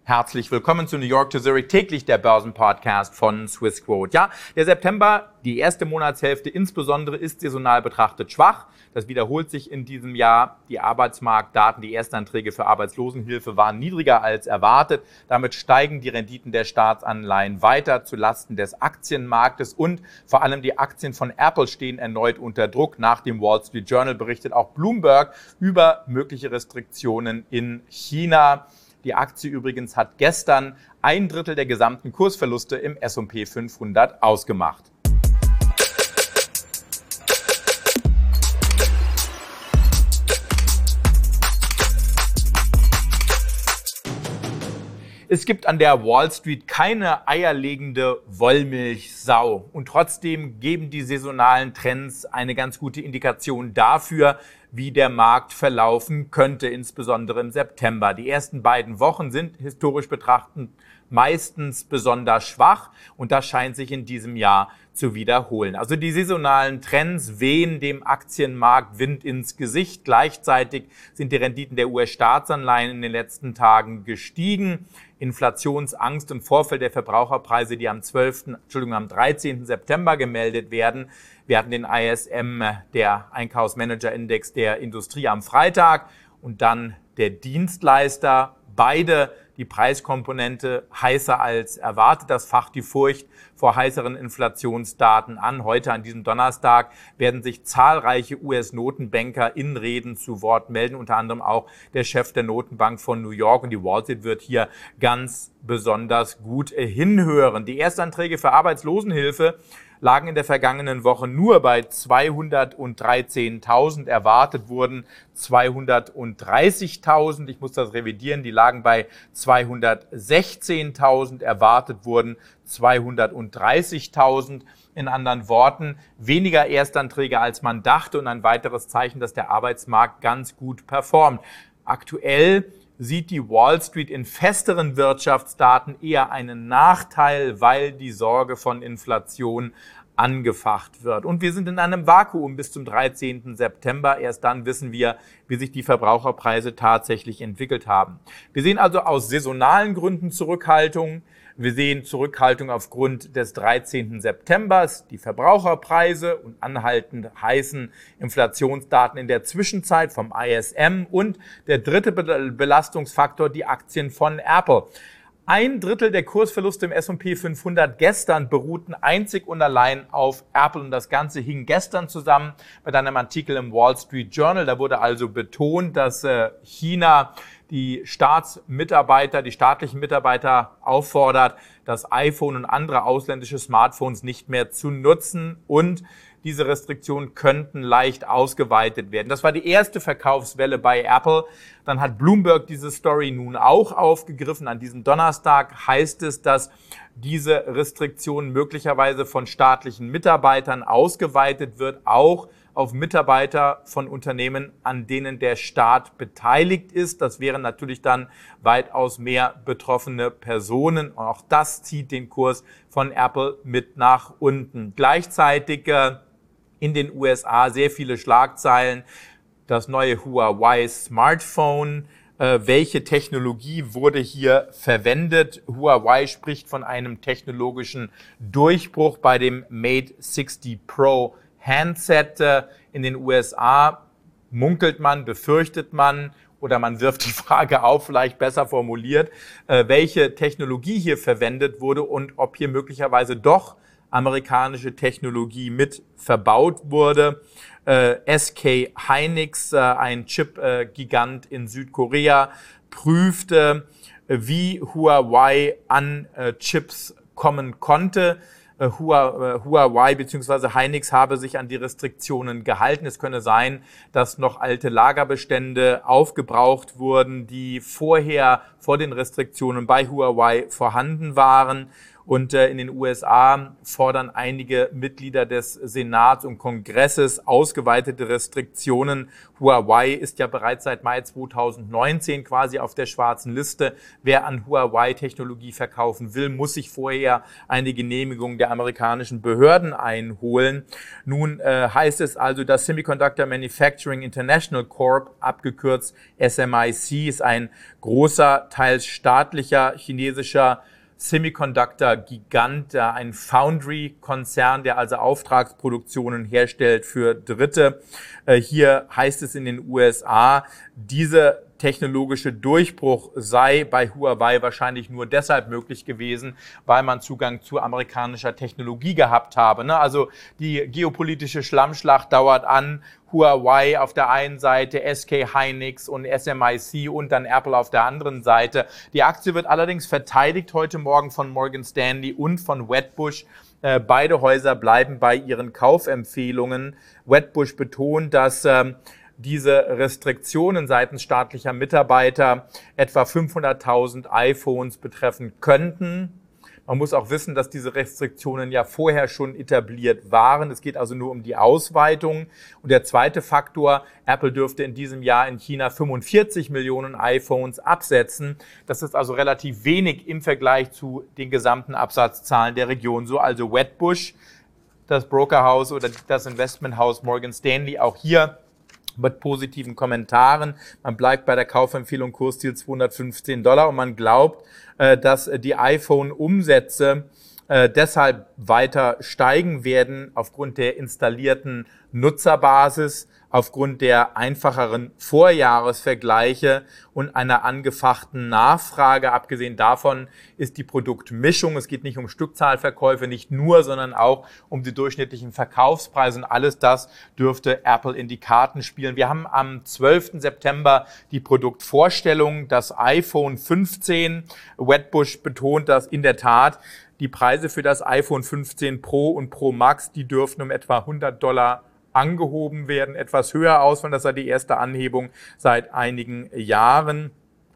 Herzlich willkommen zu New York to Zurich, täglich der Börsenpodcast von Swissquote. Ja, der September, die erste Monatshälfte insbesondere, ist saisonal betrachtet schwach. Das wiederholt sich in diesem Jahr. Die Arbeitsmarktdaten, die Erstanträge für Arbeitslosenhilfe waren niedriger als erwartet. Damit steigen die Renditen der Staatsanleihen weiter zulasten des Aktienmarktes und vor allem die Aktien von Apple stehen erneut unter Druck. Nach dem Wall Street Journal berichtet auch Bloomberg über mögliche Restriktionen in China. Die Aktie übrigens hat gestern 1/3 der gesamten Kursverluste im S&P 500 ausgemacht. Es gibt an der Wall Street keine eierlegende Wollmilchsau. Und trotzdem geben die saisonalen Trends eine ganz gute Indikation dafür, wie der Markt verlaufen könnte, insbesondere im September. Die ersten beiden Wochen sind historisch betrachtend meistens besonders schwach und das scheint sich in diesem Jahr zu wiederholen. Also die saisonalen Trends wehen dem Aktienmarkt Wind ins Gesicht. Gleichzeitig sind die Renditen der US-Staatsanleihen in den letzten Tagen gestiegen. Inflationsangst im Vorfeld der Verbraucherpreise, die am 13. September gemeldet werden, den ISM, der Einkaufsmanager-Index der Industrie am Freitag und dann der Dienstleister. Beide die Preiskomponente heißer als erwartet. Das facht die Furcht vor heißeren Inflationsdaten an. Heute an diesem Donnerstag werden sich zahlreiche US-Notenbanker in Reden zu Wort melden, unter anderem auch der Chef der Notenbank von New York. Und die Wall Street wird hier ganz besonders gut hinhören. Die Erstanträge für Arbeitslosenhilfe lagen in der vergangenen Woche nur bei 213.000. Erwartet wurden 230.000. Ich muss das revidieren. Die lagen bei 216.000. Erwartet wurden 230.000. In anderen Worten, weniger Erstanträge als man dachte und ein weiteres Zeichen, dass der Arbeitsmarkt ganz gut performt. Aktuell sieht die Wall Street in festeren Wirtschaftsdaten eher einen Nachteil, weil die Sorge von Inflation angefacht wird. Und wir sind in einem Vakuum bis zum 13. September. Erst dann wissen wir, wie sich die Verbraucherpreise tatsächlich entwickelt haben. Wir sehen also aus saisonalen Gründen Zurückhaltung. Wir sehen Zurückhaltung aufgrund des 13. Septembers, die Verbraucherpreise und anhaltend heißen Inflationsdaten in der Zwischenzeit vom ISM und der dritte Belastungsfaktor, die Aktien von Apple. 1/3 der Kursverluste im S&P 500 gestern beruhten einzig und allein auf Apple und das Ganze hing gestern zusammen mit einem Artikel im Wall Street Journal. Da wurde also betont, dass China die staatlichen Mitarbeiter auffordert, das iPhone und andere ausländische Smartphones nicht mehr zu nutzen und diese Restriktionen könnten leicht ausgeweitet werden. Das war die erste Verkaufswelle bei Apple. Dann hat Bloomberg diese Story nun auch aufgegriffen. An diesem Donnerstag heißt es, dass diese Restriktion möglicherweise von staatlichen Mitarbeitern ausgeweitet wird, auch auf Mitarbeiter von Unternehmen, an denen der Staat beteiligt ist. Das wären natürlich dann weitaus mehr betroffene Personen. Und auch das zieht den Kurs von Apple mit nach unten. Gleichzeitig in den USA sehr viele Schlagzeilen. Das neue Huawei Smartphone. Welche Technologie wurde hier verwendet? Huawei spricht von einem technologischen Durchbruch bei dem Mate 60 Pro Handset. In den USA munkelt man, befürchtet man oder man wirft die Frage auf, vielleicht besser formuliert, welche Technologie hier verwendet wurde und ob hier möglicherweise doch amerikanische Technologie mit verbaut wurde. SK Hynix, ein Chip-Gigant in Südkorea, prüfte, wie Huawei an Chips kommen konnte. Huawei bzw. Hynix habe sich an die Restriktionen gehalten. Es könne sein, dass noch alte Lagerbestände aufgebraucht wurden, die vor den Restriktionen bei Huawei vorhanden waren. Und in den USA fordern einige Mitglieder des Senats und Kongresses ausgeweitete Restriktionen. Huawei ist ja bereits seit Mai 2019 quasi auf der schwarzen Liste. Wer an Huawei-Technologie verkaufen will, muss sich vorher eine Genehmigung der amerikanischen Behörden einholen. Nun heißt es also, dass Semiconductor Manufacturing International Corp, abgekürzt SMIC, ist ein großer, teils staatlicher chinesischer Semiconductor-Gigant, ein Foundry-Konzern, der also Auftragsproduktionen herstellt für Dritte. Hier heißt es in den USA, diese technologische Durchbruch sei bei Huawei wahrscheinlich nur deshalb möglich gewesen, weil man Zugang zu amerikanischer Technologie gehabt habe. Also die geopolitische Schlammschlacht dauert an. Huawei auf der einen Seite, SK Hynix und SMIC und dann Apple auf der anderen Seite. Die Aktie wird allerdings verteidigt heute Morgen von Morgan Stanley und von Wedbush. Beide Häuser bleiben bei ihren Kaufempfehlungen. Wedbush betont, dass diese Restriktionen seitens staatlicher Mitarbeiter etwa 500.000 iPhones betreffen könnten. Man muss auch wissen, dass diese Restriktionen ja vorher schon etabliert waren. Es geht also nur um die Ausweitung. Und der zweite Faktor, Apple dürfte in diesem Jahr in China 45 Millionen iPhones absetzen. Das ist also relativ wenig im Vergleich zu den gesamten Absatzzahlen der Region. So also Wedbush, das Brokerhaus oder das Investmenthaus Morgan Stanley, auch hier mit positiven Kommentaren. Man bleibt bei der Kaufempfehlung Kursziel $215 und man glaubt, dass die iPhone-Umsätze deshalb weiter steigen werden aufgrund der installierten Nutzerbasis, aufgrund der einfacheren Vorjahresvergleiche und einer angefachten Nachfrage. Abgesehen davon ist die Produktmischung, es geht nicht um Stückzahlverkäufe, nicht nur, sondern auch um die durchschnittlichen Verkaufspreise und alles das dürfte Apple in die Karten spielen. Wir haben am 12. September die Produktvorstellung, das iPhone 15. Wedbush betont, dass in der Tat die Preise für das iPhone 15 Pro und Pro Max, die dürften um etwa $100 angehoben werden, etwas höher ausfallen. Das war die erste Anhebung seit einigen Jahren.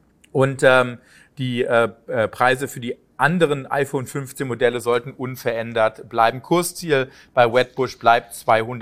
Und die Preise für die anderen iPhone 15 Modelle sollten unverändert bleiben. Kursziel bei Wedbush bleibt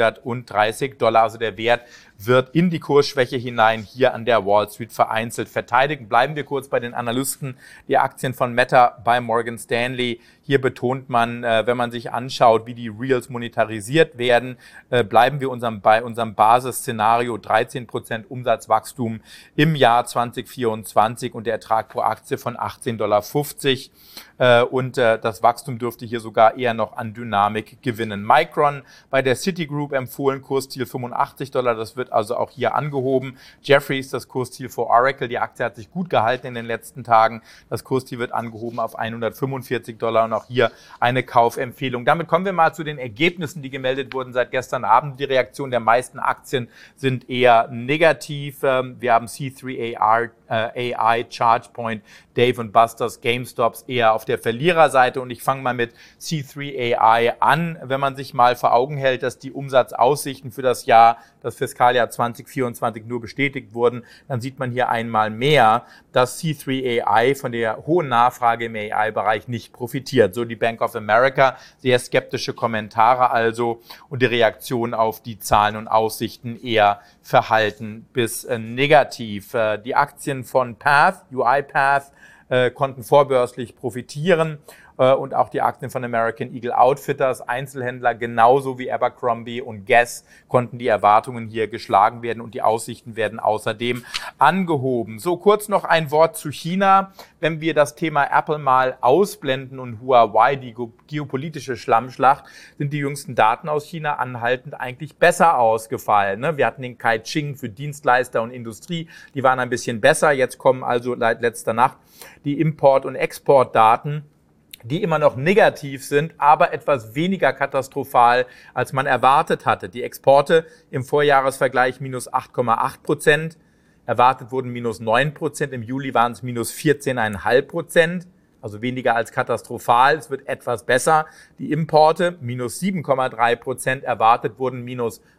$230. Also der Wert wird in die Kursschwäche hinein hier an der Wall Street vereinzelt verteidigt. Bleiben wir kurz bei den Analysten. Die Aktien von Meta bei Morgan Stanley. Hier betont man, wenn man sich anschaut, wie die Reals monetarisiert werden, bleiben wir bei unserem Basisszenario 13% Umsatzwachstum im Jahr 2024 und der Ertrag pro Aktie von $18,50. Und das Wachstum dürfte hier sogar eher noch an Dynamik gewinnen. Micron bei der Citigroup empfohlen, Kursziel $85. Das wird also auch hier angehoben. Jefferies, das Kursziel für Oracle. Die Aktie hat sich gut gehalten in den letzten Tagen. Das Kursziel wird angehoben auf $145 und auch hier eine Kaufempfehlung. Damit kommen wir mal zu den Ergebnissen, die gemeldet wurden seit gestern Abend. Die Reaktion der meisten Aktien sind eher negativ. Wir haben C3AI, ChargePoint, Dave & Buster's, GameStops eher auf der Verliererseite und ich fange mal mit C3AI an. Wenn man sich mal vor Augen hält, dass die Umsatzaussichten für das Fiskaljahr 2024 nur bestätigt wurden, dann sieht man hier einmal mehr, dass C3AI von der hohen Nachfrage im AI-Bereich nicht profitiert. So die Bank of America, sehr skeptische Kommentare also und die Reaktion auf die Zahlen und Aussichten eher verhalten bis negativ. Die Aktien von UiPath konnten vorbörslich profitieren und auch die Aktien von American Eagle Outfitters, Einzelhändler genauso wie Abercrombie und Guess konnten die Erwartungen hier geschlagen werden und die Aussichten werden außerdem angehoben. So, kurz noch ein Wort zu China. Wenn wir das Thema Apple mal ausblenden und Huawei, die geopolitische Schlammschlacht, sind die jüngsten Daten aus China anhaltend eigentlich besser ausgefallen. Wir hatten den Caixin für Dienstleister und Industrie, die waren ein bisschen besser. Jetzt kommen also seit letzter Nacht die Import- und Exportdaten, die immer noch negativ sind, aber etwas weniger katastrophal, als man erwartet hatte. Die Exporte im Vorjahresvergleich minus 8,8%, erwartet wurden minus 9%, im Juli waren es minus 14,5%, also weniger als katastrophal, es wird etwas besser. Die Importe minus 7,3%, erwartet wurden minus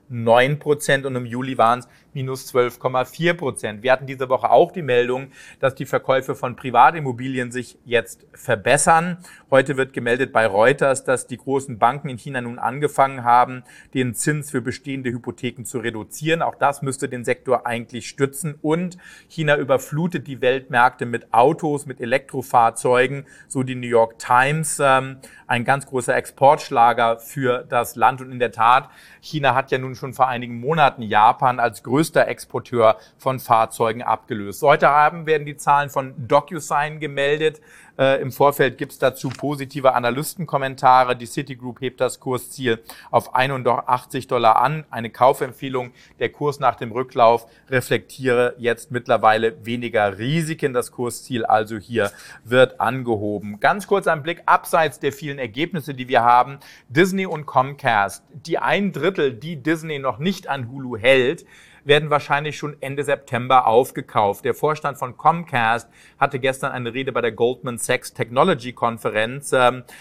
9% und im Juli waren es minus 12,4%. Wir hatten diese Woche auch die Meldung, dass die Verkäufe von Privatimmobilien sich jetzt verbessern. Heute wird gemeldet bei Reuters, dass die großen Banken in China nun angefangen haben, den Zins für bestehende Hypotheken zu reduzieren. Auch das müsste den Sektor eigentlich stützen. Und China überflutet die Weltmärkte mit Autos, mit Elektrofahrzeugen, so die New York Times. Ein ganz großer Exportschlager für das Land. Und in der Tat, China hat ja nun schon vor einigen Monaten Japan als größter Exporteur von Fahrzeugen abgelöst. Heute Abend werden die Zahlen von DocuSign gemeldet. Im Vorfeld gibt es dazu positive Analystenkommentare. Die Citigroup hebt das Kursziel auf $81 an. Eine Kaufempfehlung. Der Kurs nach dem Rücklauf reflektiere jetzt mittlerweile weniger Risiken. Das Kursziel also hier wird angehoben. Ganz kurz ein Blick abseits der vielen Ergebnisse, die wir haben. Disney und Comcast, die 1/3, die Disney noch nicht an Hulu hält, werden wahrscheinlich schon Ende September aufgekauft. Der Vorstand von Comcast hatte gestern eine Rede bei der Goldman Sachs Technology Konferenz.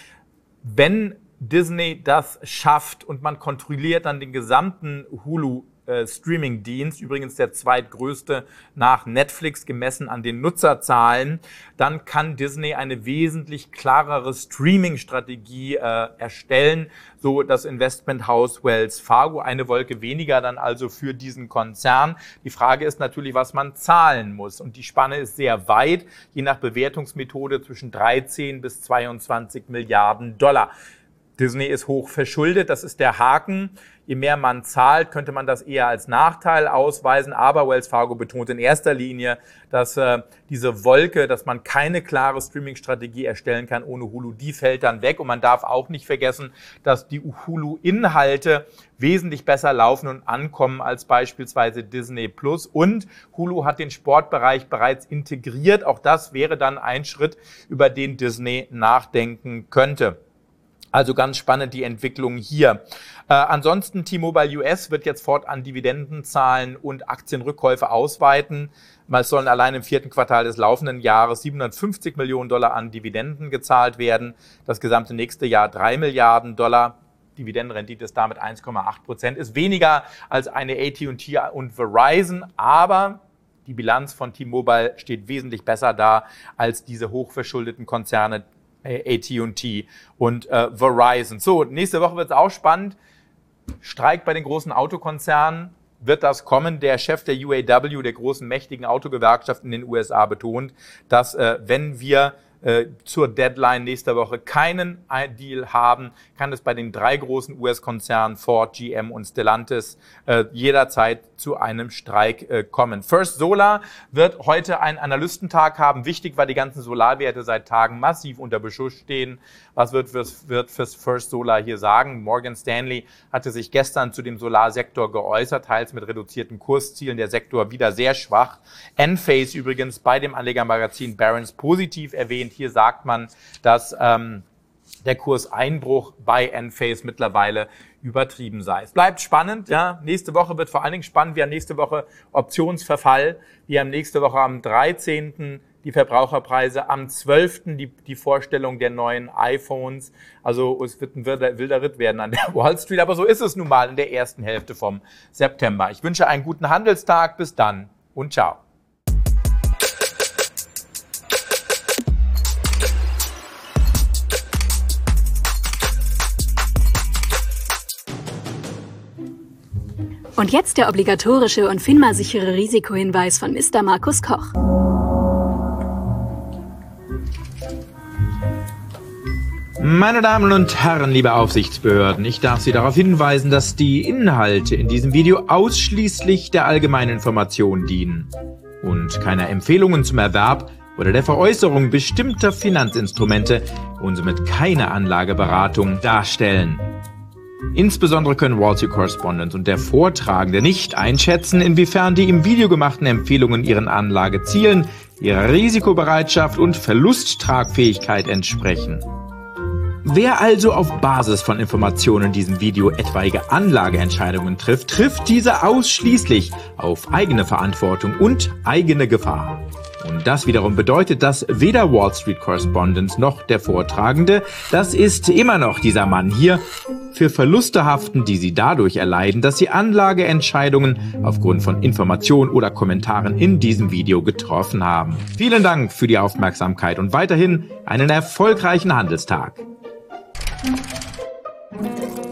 Wenn Disney das schafft und man kontrolliert dann den gesamten Hulu Streaming-Dienst, übrigens der zweitgrößte nach Netflix gemessen an den Nutzerzahlen, dann kann Disney eine wesentlich klarere Streaming-Strategie erstellen, so das Investmenthaus Wells Fargo, eine Wolke weniger dann also für diesen Konzern. Die Frage ist natürlich, was man zahlen muss, und die Spanne ist sehr weit, je nach Bewertungsmethode zwischen 13 bis 22 Milliarden Dollar. Disney ist hoch verschuldet, das ist der Haken. Je mehr man zahlt, könnte man das eher als Nachteil ausweisen. Aber Wells Fargo betont in erster Linie, dass diese Wolke, dass man keine klare Streaming-Strategie erstellen kann ohne Hulu, die fällt dann weg. Und man darf auch nicht vergessen, dass die Hulu-Inhalte wesentlich besser laufen und ankommen als beispielsweise Disney Plus. Und Hulu hat den Sportbereich bereits integriert. Auch das wäre dann ein Schritt, über den Disney nachdenken könnte. Also ganz spannend die Entwicklung hier. Ansonsten T-Mobile US wird jetzt fortan Dividenden zahlen und Aktienrückkäufe ausweiten. Es sollen allein im 4. Quartal des laufenden Jahres $750 Millionen an Dividenden gezahlt werden. Das gesamte nächste Jahr $3 Milliarden. Dividendenrendite ist damit 1,8%. Ist weniger als eine AT&T und Verizon, aber die Bilanz von T-Mobile steht wesentlich besser da als diese hochverschuldeten Konzerne AT&T und Verizon. So, nächste Woche wird es auch spannend. Streik bei den großen Autokonzernen. Wird das kommen? Der Chef der UAW, der großen mächtigen Autogewerkschaft in den USA, betont, dass wenn wir zur Deadline nächster Woche keinen Deal haben, kann es bei den 3 großen US-Konzernen Ford, GM und Stellantis jederzeit zu einem Streik kommen. First Solar wird heute einen Analystentag haben. Wichtig, weil die ganzen Solarwerte seit Tagen massiv unter Beschuss stehen. Was wird First Solar hier sagen? Morgan Stanley hatte sich gestern zu dem Solarsektor geäußert, teils mit reduzierten Kurszielen. Der Sektor wieder sehr schwach. Enphase übrigens bei dem Anlegermagazin Barron's positiv erwähnt. Hier sagt man, dass der Kurseinbruch bei Enphase mittlerweile übertrieben sei. Es bleibt spannend. Ja. Nächste Woche wird vor allen Dingen spannend. Wir haben nächste Woche Optionsverfall. Wir haben nächste Woche am 13. die Verbraucherpreise, am 12. die Vorstellung der neuen iPhones. Also es wird ein wilder Ritt werden an der Wall Street. Aber so ist es nun mal in der ersten Hälfte vom September. Ich wünsche einen guten Handelstag. Bis dann und ciao. Und jetzt der obligatorische und FINMA-sichere Risikohinweis von Mr. Markus Koch. Meine Damen und Herren, liebe Aufsichtsbehörden, ich darf Sie darauf hinweisen, dass die Inhalte in diesem Video ausschließlich der allgemeinen Information dienen und keiner Empfehlungen zum Erwerb oder der Veräußerung bestimmter Finanzinstrumente und somit keine Anlageberatung darstellen. Insbesondere können Wall Street Correspondent und der Vortragende nicht einschätzen, inwiefern die im Video gemachten Empfehlungen ihren Anlagezielen, ihrer Risikobereitschaft und Verlusttragfähigkeit entsprechen. Wer also auf Basis von Informationen in diesem Video etwaige Anlageentscheidungen trifft, trifft diese ausschließlich auf eigene Verantwortung und eigene Gefahr. Und das wiederum bedeutet, dass weder Wall Street Correspondent noch der Vortragende, das ist immer noch dieser Mann hier, für Verluste haften, die Sie dadurch erleiden, dass Sie Anlageentscheidungen aufgrund von Informationen oder Kommentaren in diesem Video getroffen haben. Vielen Dank für die Aufmerksamkeit und weiterhin einen erfolgreichen Handelstag.